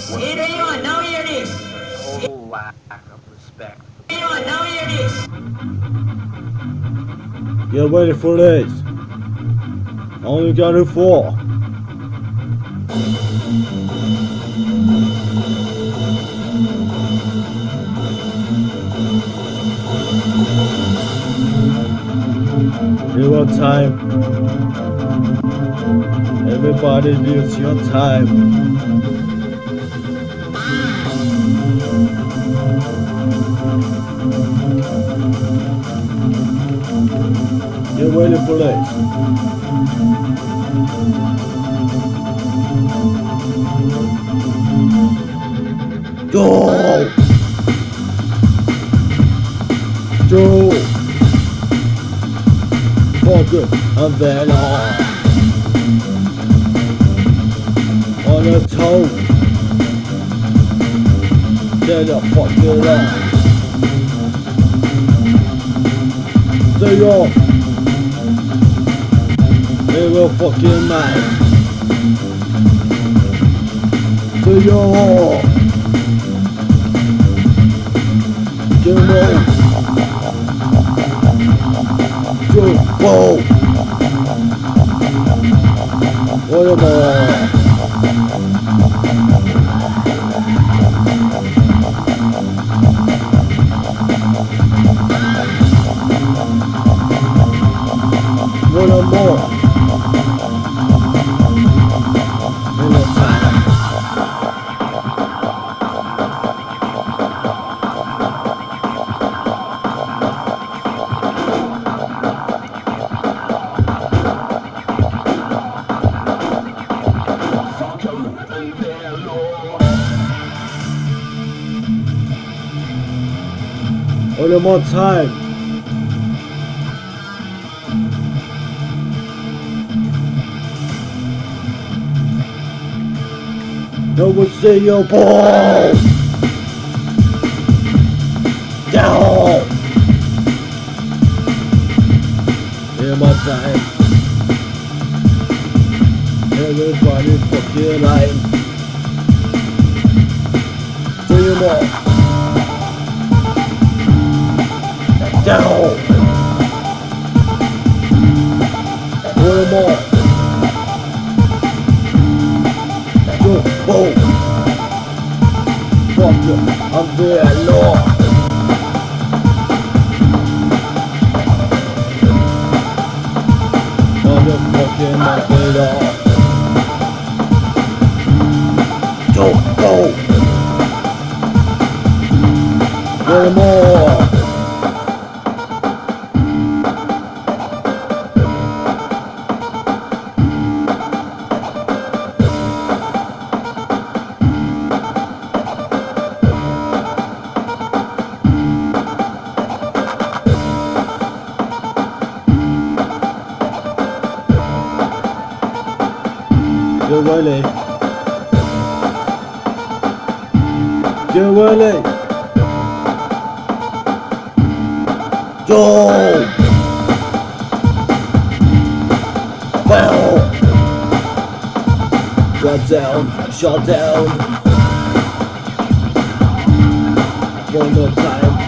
Hey, Rayon, now hear this. Total lack of respect. Rayon, now hear this. Get ready for this. Only got it four. Your time. Everybody needs your time. Get ready for this. Go! Go! For good and then on a toe. Get the fuck it on. Say yo. They will fucking night. Say yo. Get on. Whoa! What about? What more? In the time. Only more time. No one say your ball. Down. In my time. Everybody fucking line. Say your ball. Down. One more. Go, boom. Fuck you, I'm there, Lord. Motherfucking Montreal. Go, go. One more. Get ready. Get ready. Go. Bow. Shut down. Shut down. One more time.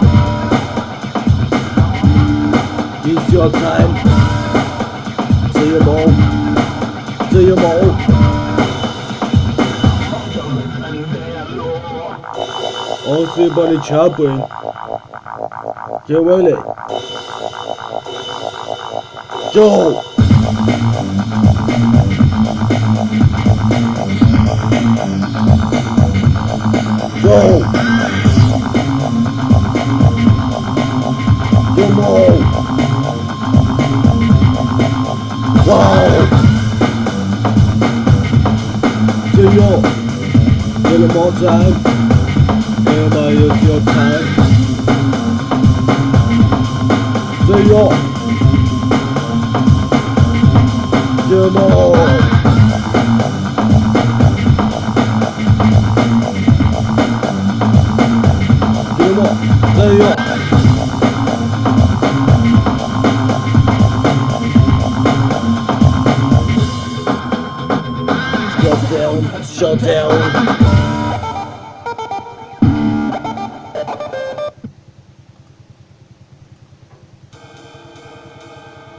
It's your time. See you all. See you all. Everybody chopping. Get ready. Go. Go. Come on. Wow. See you. Get them more time. Everybody, it's your time. Say yo. Come on. Come on. Say yo.